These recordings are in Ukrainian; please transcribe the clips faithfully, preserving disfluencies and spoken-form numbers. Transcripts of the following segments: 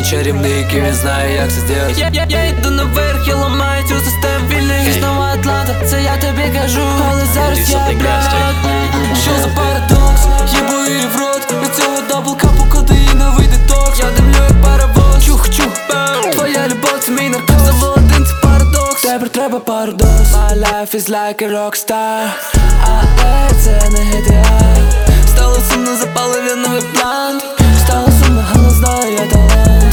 чарівний, який він знає, як це зробити. Я, я, я йду наверх, я ламаю цю систему вільних. І знову Атланта, це я тобі кажу. Але зараз я, блядь, що за парадокс? Їбу її в рот, від цього даблкапу кодеїновий детокс. Я димлю як паровоз, чух-чух, твоя любов, це мій наркоз. За володин, це парадокс. Тепер треба парадокс. My life is like a rockstar. Але це не ідеал. Стало сумно, запалив я новий план. Стало сумно, але знаю я талант.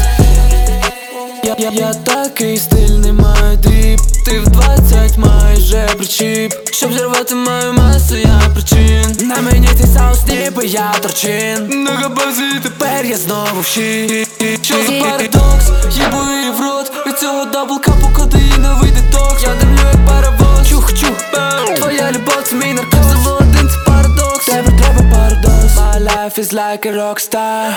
Я, я, я такий стильний, маю дріп. Ти в двадцять маєш же причіп. Щоб зірвати мою масу, я причин. На мені цей соус, ніби я торчин. На габазі, тепер я знову в щит. Що за парадокс? Їбу її в рот, від цього даблкапу кодеїновий детокс. Я димлю як паровоз, чух-чух, твоя любов, це мій наркоз. За володин, це парадокс. Тепер треба парадокс. My life is like a rockstar.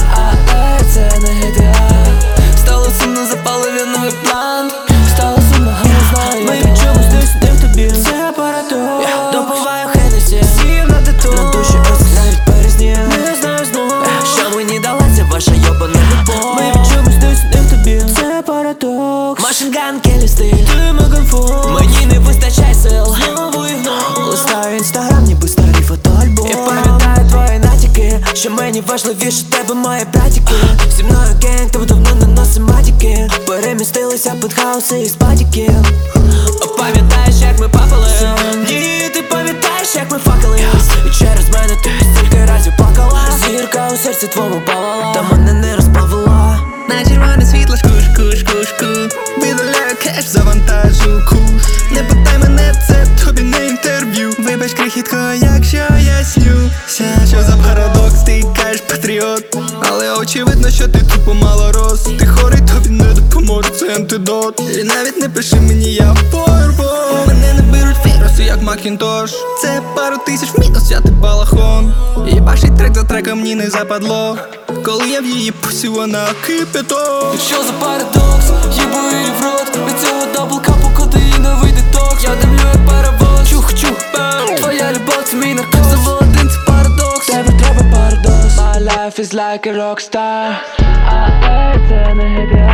Але це не ідеал. Стало сумно, запалив я новий план. Стало сумно, але знаю я. Ми відчуємо здесь, де в тобі. Це парадокс. Допиваю Хеннесі, сів на детон. На душі оск, навіть перезні. Не знаю знову, що мені далася ваша йобана любов. Ми відчуємо здесь, де в тобі. Це парадокс. Машинган, Келлі стиль, ти Меган Фокс. Мені не вистачає сил, знову і знову. Листаю інстаграм, ніби старий фотоальбом. Я пам'ятаю твої натяки, що мені важливіше тебе мої братики. Зі мною генг, тебе давно не носим матіки. Перемістилися пентхауси і спадіки. Пам'ятаєш, як ми папали? Ні, ти пам'ятаєш, як ми факали? І через мене ти стільки разів плакала. Зірка у серці твому палала, та мене не розплавила. На червоне світло шкуш, куш, куш, куш. Видаляю кеш, завантажу куш. Не питай мене, це тобі не інтерв'ю. Вибач, крихітко, якщо я снюся. Що за парадокс, ти кажеш патріот. Але очевидно, що ти тупо мало рос. Ти хорий, тобі не допоможе, це антидот. І навіть не пиши мені, я порву. Мене не беруть віруси, як Макінтош. Це пару тисяч в мінус, взяти балахон. І бачить трек за треком мені не западло. Коли я в її пусі, вона кипяток. Що за парадокс? Їбу її в рот, від цього даблкапу кодеїновий детокс. Я димлю як паровоз, чух-чух, твоя любов, це мій наркоз. За володин, це парадокс. Тепер треба парадокс. My life is like a rockstar. Але це не ідеал.